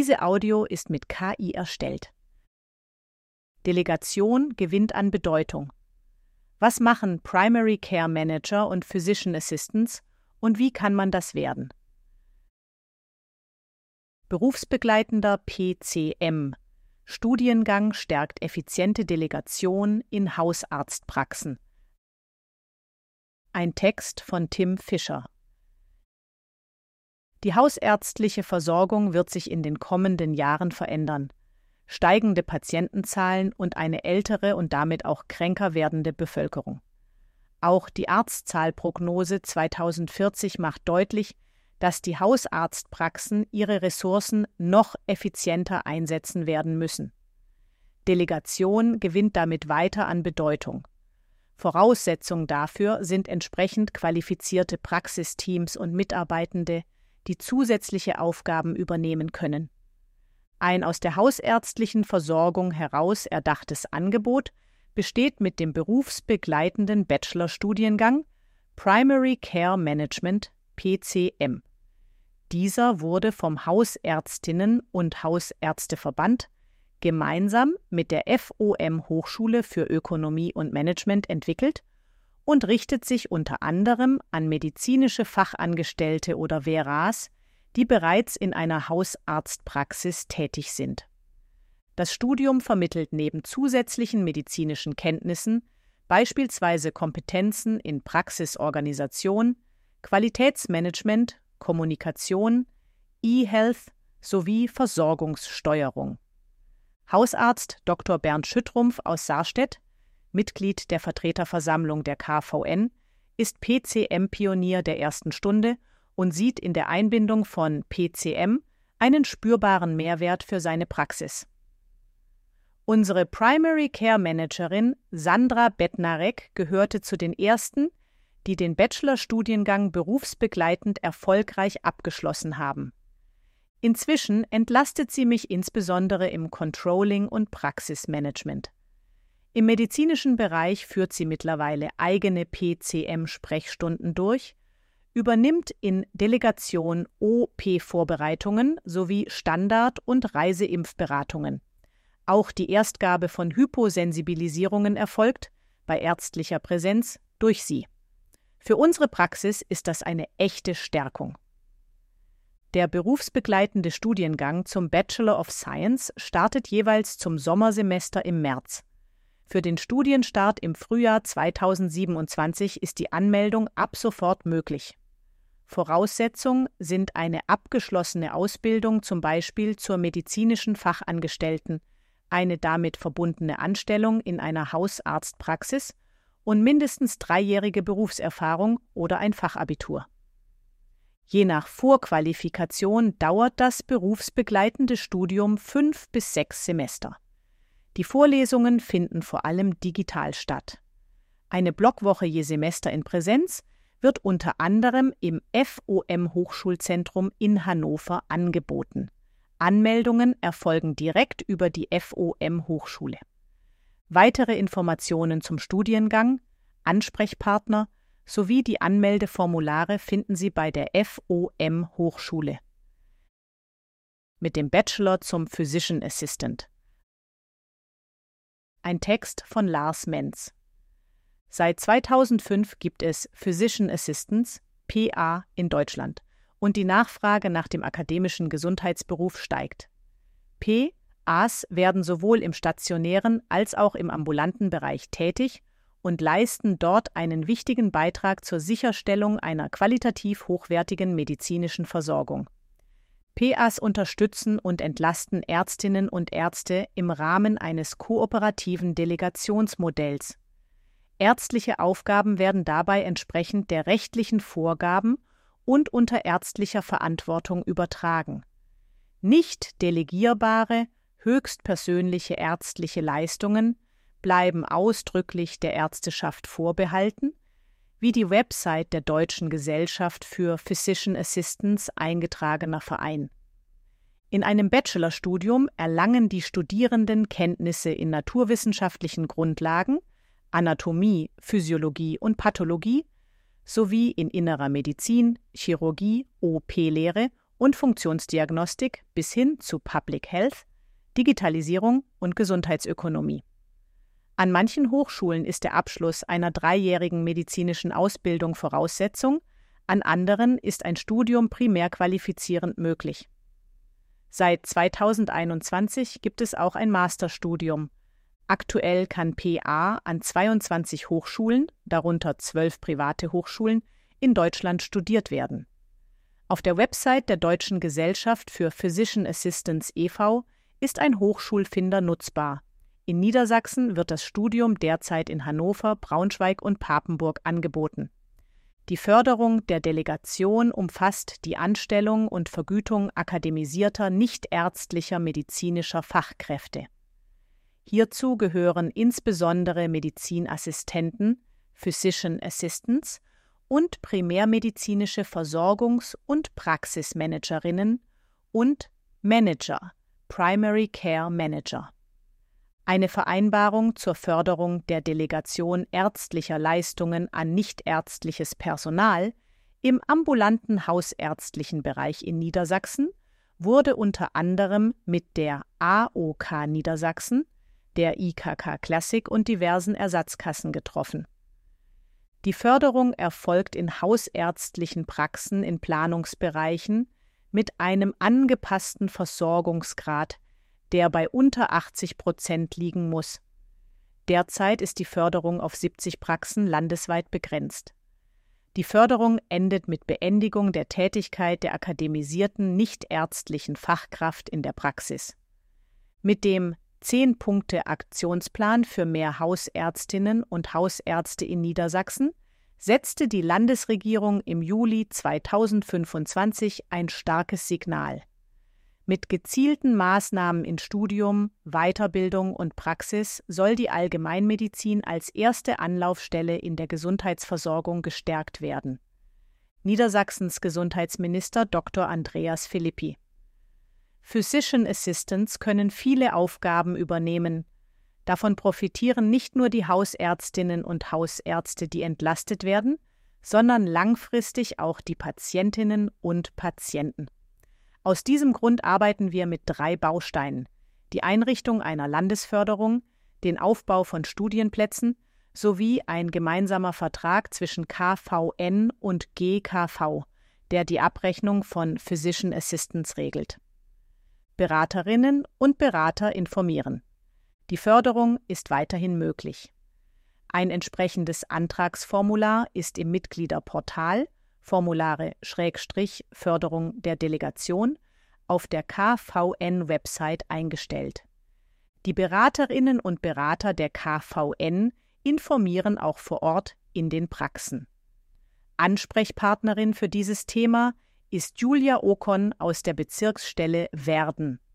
Diese Audio ist mit KI erstellt. Delegation gewinnt an Bedeutung. Was machen Primary Care Manager und Physician Assistants und wie kann man das werden? Berufsbegleitender PCM. Studiengang stärkt effiziente Delegation in Hausarztpraxen. Ein Text von Tim Fischer. Die hausärztliche Versorgung wird sich in den kommenden Jahren verändern. Steigende Patientenzahlen und eine ältere und damit auch kränker werdende Bevölkerung. Auch die Arztzahlprognose 2040 macht deutlich, dass die Hausarztpraxen ihre Ressourcen noch effizienter einsetzen werden müssen. Delegation gewinnt damit weiter an Bedeutung. Voraussetzung dafür sind entsprechend qualifizierte Praxisteams und Mitarbeitende, die zusätzliche Aufgaben übernehmen können. Ein aus der hausärztlichen Versorgung heraus erdachtes Angebot besteht mit dem berufsbegleitenden Bachelorstudiengang Primary Care Management (PCM). Dieser wurde vom Hausärztinnen- und Hausärzteverband gemeinsam mit der FOM Hochschule für Ökonomie und Management entwickelt und richtet sich unter anderem an medizinische Fachangestellte oder VERAs, die bereits in einer Hausarztpraxis tätig sind. Das Studium vermittelt neben zusätzlichen medizinischen Kenntnissen beispielsweise Kompetenzen in Praxisorganisation, Qualitätsmanagement, Kommunikation, E-Health sowie Versorgungssteuerung. Hausarzt Dr. Bernd Schüttrumpf aus Sarstedt, Mitglied der Vertreterversammlung der KVN, ist PCM-Pionier der ersten Stunde und sieht in der Einbindung von PCM einen spürbaren Mehrwert für seine Praxis. Unsere Primary Care Managerin Sandra Bednarek gehörte zu den ersten, die den Bachelorstudiengang berufsbegleitend erfolgreich abgeschlossen haben. Inzwischen entlastet sie mich insbesondere im Controlling und Praxismanagement. Im medizinischen Bereich führt sie mittlerweile eigene PCM-Sprechstunden durch, übernimmt in Delegation OP-Vorbereitungen sowie Standard- und Reiseimpfberatungen. Auch die Erstgabe von Hyposensibilisierungen erfolgt, bei ärztlicher Präsenz, durch sie. Für unsere Praxis ist das eine echte Stärkung. Der berufsbegleitende Studiengang zum Bachelor of Science startet jeweils zum Sommersemester im März. Für den Studienstart im Frühjahr 2027 ist die Anmeldung ab sofort möglich. Voraussetzung sind eine abgeschlossene Ausbildung zum Beispiel zur medizinischen Fachangestellten, eine damit verbundene Anstellung in einer Hausarztpraxis und mindestens 3-jährige Berufserfahrung oder ein Fachabitur. Je nach Vorqualifikation dauert das berufsbegleitende Studium 5 bis 6 Semester. Die Vorlesungen finden vor allem digital statt. Eine Blockwoche je Semester in Präsenz wird unter anderem im FOM Hochschulzentrum in Hannover angeboten. Anmeldungen erfolgen direkt über die FOM Hochschule. Weitere Informationen zum Studiengang, Ansprechpartner sowie die Anmeldeformulare finden Sie bei der FOM Hochschule. Mit dem Bachelor zum Physician Assistant. Ein Text von Lars Menz. Seit 2005 gibt es Physician Assistants, PA, in Deutschland und die Nachfrage nach dem akademischen Gesundheitsberuf steigt. PAs werden sowohl im stationären als auch im ambulanten Bereich tätig und leisten dort einen wichtigen Beitrag zur Sicherstellung einer qualitativ hochwertigen medizinischen Versorgung. PAs unterstützen und entlasten Ärztinnen und Ärzte im Rahmen eines kooperativen Delegationsmodells. Ärztliche Aufgaben werden dabei entsprechend der rechtlichen Vorgaben und unter ärztlicher Verantwortung übertragen. Nicht delegierbare, höchstpersönliche ärztliche Leistungen bleiben ausdrücklich der Ärzteschaft vorbehalten, wie die Website der Deutschen Gesellschaft für Physician Assistants eingetragener Verein. In einem Bachelorstudium erlangen die Studierenden Kenntnisse in naturwissenschaftlichen Grundlagen, Anatomie, Physiologie und Pathologie sowie in innerer Medizin, Chirurgie, OP-Lehre und Funktionsdiagnostik bis hin zu Public Health, Digitalisierung und Gesundheitsökonomie. An manchen Hochschulen ist der Abschluss einer 3-jährigen medizinischen Ausbildung Voraussetzung, an anderen ist ein Studium primär qualifizierend möglich. Seit 2021 gibt es auch ein Masterstudium. Aktuell kann PA an 22 Hochschulen, darunter 12 private Hochschulen, in Deutschland studiert werden. Auf der Website der Deutschen Gesellschaft für Physician Assistants e.V. ist ein Hochschulfinder nutzbar. In Niedersachsen wird das Studium derzeit in Hannover, Braunschweig und Papenburg angeboten. Die Förderung der Delegation umfasst die Anstellung und Vergütung akademisierter nichtärztlicher medizinischer Fachkräfte. Hierzu gehören insbesondere Medizinassistenten, Physician Assistants und primärmedizinische Versorgungs- und Praxismanagerinnen und Manager, Primary Care Manager. Eine Vereinbarung zur Förderung der Delegation ärztlicher Leistungen an nichtärztliches Personal im ambulanten hausärztlichen Bereich in Niedersachsen wurde unter anderem mit der AOK Niedersachsen, der IKK Klassik und diversen Ersatzkassen getroffen. Die Förderung erfolgt in hausärztlichen Praxen in Planungsbereichen mit einem angepassten Versorgungsgrad, der bei unter 80% liegen muss. Derzeit ist die Förderung auf 70 Praxen landesweit begrenzt. Die Förderung endet mit Beendigung der Tätigkeit der akademisierten nichtärztlichen Fachkraft in der Praxis. Mit dem 10-Punkte-Aktionsplan für mehr Hausärztinnen und Hausärzte in Niedersachsen setzte die Landesregierung im Juli 2025 ein starkes Signal. Mit gezielten Maßnahmen in Studium, Weiterbildung und Praxis soll die Allgemeinmedizin als erste Anlaufstelle in der Gesundheitsversorgung gestärkt werden. Niedersachsens Gesundheitsminister Dr. Andreas Philippi. Physician Assistants können viele Aufgaben übernehmen. Davon profitieren nicht nur die Hausärztinnen und Hausärzte, die entlastet werden, sondern langfristig auch die Patientinnen und Patienten. Aus diesem Grund arbeiten wir mit 3 Bausteinen: die Einrichtung einer Landesförderung, den Aufbau von Studienplätzen sowie ein gemeinsamer Vertrag zwischen KVN und GKV, der die Abrechnung von Physician Assistants regelt. Beraterinnen und Berater informieren. Die Förderung ist weiterhin möglich. Ein entsprechendes Antragsformular ist im Mitgliederportal Formulare/Förderung der Delegation auf der KVN-Website eingestellt. Die Beraterinnen und Berater der KVN informieren auch vor Ort in den Praxen. Ansprechpartnerin für dieses Thema ist Julia Okon aus der Bezirksstelle Werden.